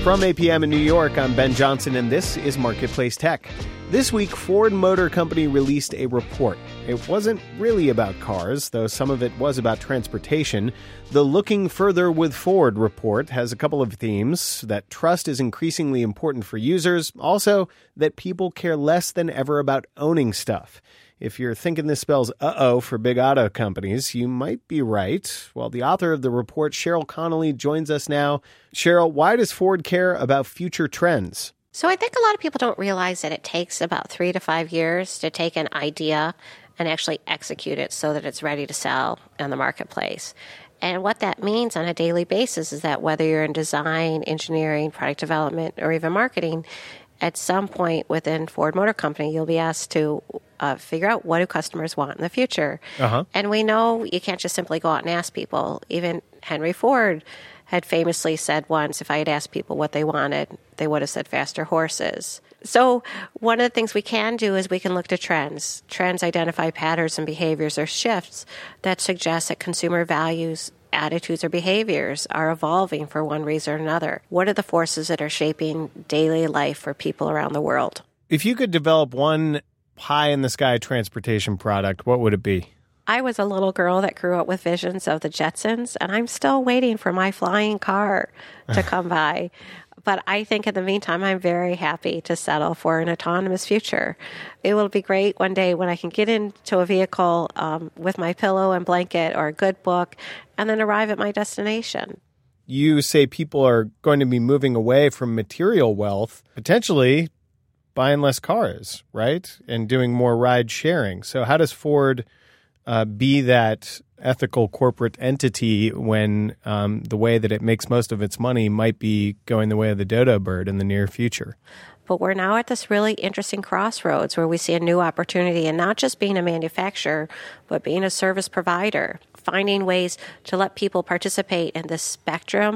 From APM in New York, I'm Ben Johnson, and this is Marketplace Tech. This week, Ford Motor Company released a report. It wasn't really about cars, though some of it was about transportation. The Looking Further with Ford report has a couple of themes: that trust is increasingly important for users, also that people care less than ever about owning stuff. If you're thinking this spells uh-oh for big auto companies, you might be right. Well, the author of the report, Cheryl Connolly, joins us now. Cheryl, why does Ford care about future trends? So I think a lot of people don't realize that it takes about 3 to 5 years to take an idea and actually execute it so that it's ready to sell in the marketplace. And what that means on a daily basis is that whether you're in design, engineering, product development, or even marketing, at some point within Ford Motor Company, you'll be asked to figure out what do customers want in the future. And we know you can't just simply go out and ask people. Even Henry Ford had famously said once, if I had asked people what they wanted, they would have said faster horses. So one of the things we can do is we can look to trends. Trends identify patterns and behaviors or shifts that suggest that consumer values, attitudes, or behaviors are evolving for one reason or another. What are the forces that are shaping daily life for people around the world? If you could develop one pie-in-the-sky transportation product, what would it be? I was a little girl that grew up with visions of the Jetsons, and I'm still waiting for my flying car to come by. But I think in the meantime, I'm very happy to settle for an autonomous future. It will be great one day when I can get into a vehicle with my pillow and blanket or a good book and then arrive at my destination. You say people are going to be moving away from material wealth, potentially buying less cars, right? And doing more ride sharing. So how does Ford be that ethical corporate entity when the way that it makes most of its money might be going the way of the dodo bird in the near future? But we're now at this really interesting crossroads where we see a new opportunity in not just being a manufacturer, but being a service provider, finding ways to let people participate in this spectrum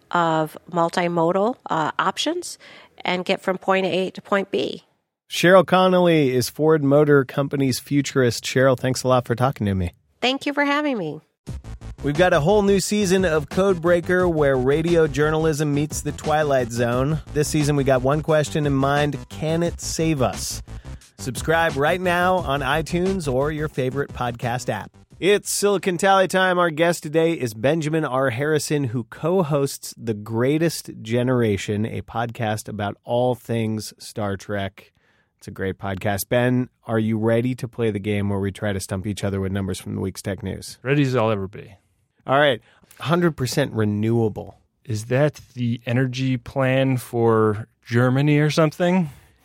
of multimodal options and get from point A to point B. Cheryl Connolly is Ford Motor Company's futurist. Cheryl, thanks a lot for talking to me. Thank you for having me. We've got a whole new season of Codebreaker where radio journalism meets the Twilight Zone. This season, we got one question in mind: can it save us? Subscribe right now on iTunes or your favorite podcast app. It's Silicon Tally time. Our guest today is Benjamin R. Harrison, who co-hosts The Greatest Generation, a podcast about all things Star Trek. It's a great podcast. Ben, are you ready to play the game where we try to stump each other with numbers from the week's tech news? Ready as I'll ever be. All right. 100% renewable. Is that the energy plan for Germany or something?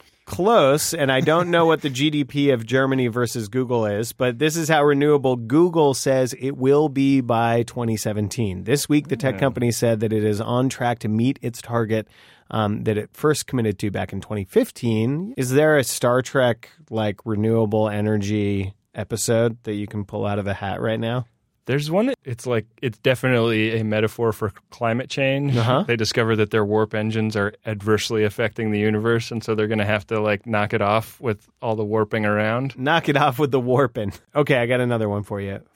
Close, and I don't know what the GDP of Germany versus Google is, but this is how renewable Google says it will be by 2017. This week, the tech company said that it is on track to meet its target that it first committed to back in 2015. Is there a Star Trek like renewable energy episode that you can pull out of a hat right now? There's one that it's definitely a metaphor for climate change. They discover that their warp engines are adversely affecting the universe, and so they're going to have to knock it off with all the warping around. Knock it off with the warping. Okay, I got another one for you.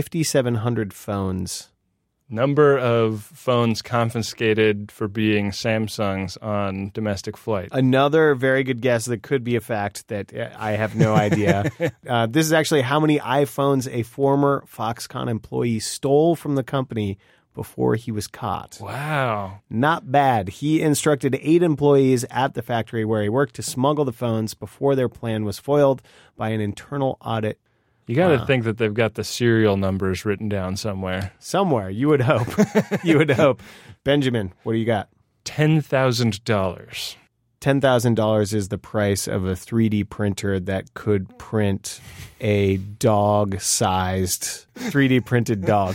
5,700 phones. Number of phones confiscated for being Samsungs on domestic flight. Another very good guess that could be a fact that I have no idea. This is actually how many iPhones a former Foxconn employee stole from the company before he was caught. Wow. Not bad. He instructed 8 employees at the factory where he worked to smuggle the phones before their plan was foiled by an internal audit. You got to think that they've got the serial numbers written down somewhere. Somewhere. You would hope. You would hope. Benjamin, what do you got? $10,000. $10,000 is the price of a 3D printer that could print a dog-sized 3D printed dog.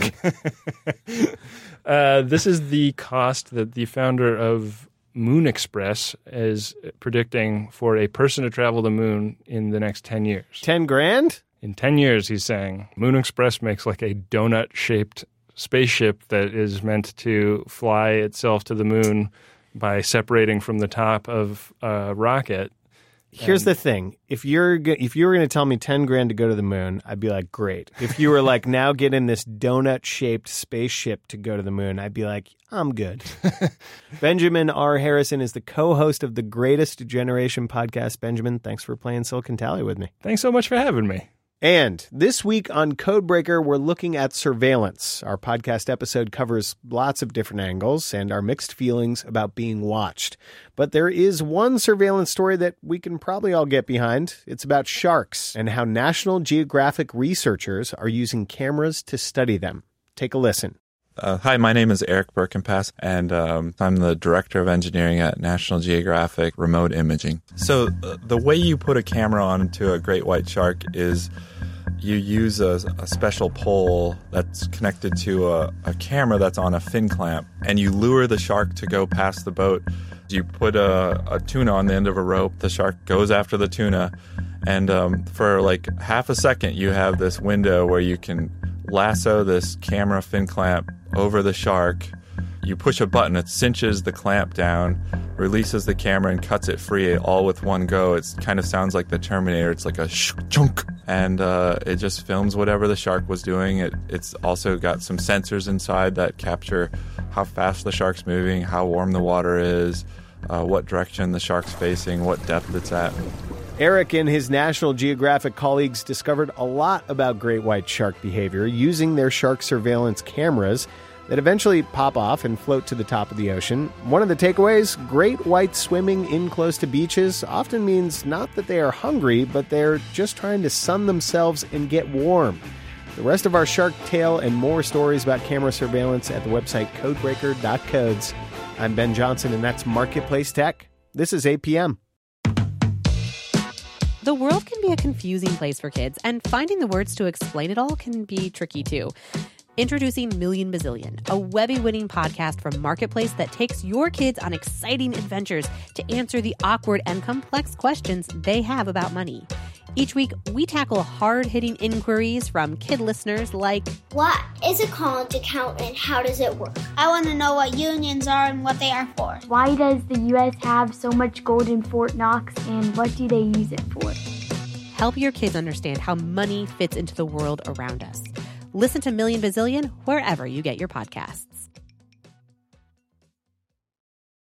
This is the cost that the founder of Moon Express is predicting for a person to travel the moon in the next 10 years. 10 grand? In 10 years, he's saying, Moon Express makes like a donut-shaped spaceship that is meant to fly itself to the moon by separating from the top of a rocket Here's the thing. If you were going to tell me $10,000 to go to the moon, I'd be like, great. If you were like, now get in this donut-shaped spaceship to go to the moon, I'd be like, I'm good. Benjamin R. Harrison is the co-host of the Greatest Generation podcast. Benjamin, thanks for playing Silicon Tally with me. Thanks so much for having me. And this week on Codebreaker, we're looking at surveillance. Our podcast episode covers lots of different angles and our mixed feelings about being watched. But there is one surveillance story that we can probably all get behind. It's about sharks and how National Geographic researchers are using cameras to study them. Take a listen. Hi, my name is Eric Birkenpass, and I'm the Director of Engineering at National Geographic Remote Imaging. So the way you put a camera onto a great white shark is you use a special pole that's connected to a camera that's on a fin clamp, and you lure the shark to go past the boat. You put a tuna on the end of a rope, the shark goes after the tuna, and for like half a second you have this window where you can lasso this camera fin clamp over the shark. You push a button, it cinches the clamp down, releases the camera and cuts it free all with one go. It kind of sounds like the Terminator. It's like a chunk, and it just films whatever the shark was doing. It's also got some sensors inside that capture how fast the shark's moving, how warm the water is, what direction the shark's facing, what depth it's at. Eric and his National Geographic colleagues discovered a lot about great white shark behavior using their shark surveillance cameras that eventually pop off and float to the top of the ocean. One of the takeaways, great whites swimming in close to beaches often means not that they are hungry, but they're just trying to sun themselves and get warm. The rest of our shark tale and more stories about camera surveillance at the website codebreaker.codes. I'm Ben Johnson, and that's Marketplace Tech. This is APM. The world can be a confusing place for kids, and finding the words to explain it all can be tricky too. Introducing Million Bazillion, a Webby-winning podcast from Marketplace that takes your kids on exciting adventures to answer the awkward and complex questions they have about money. Each week, we tackle hard-hitting inquiries from kid listeners like, what is a college account and how does it work? I want to know what unions are and what they are for. Why does the U.S. have so much gold in Fort Knox, and what do they use it for? Help your kids understand how money fits into the world around us. Listen to Million Bazillion wherever you get your podcasts.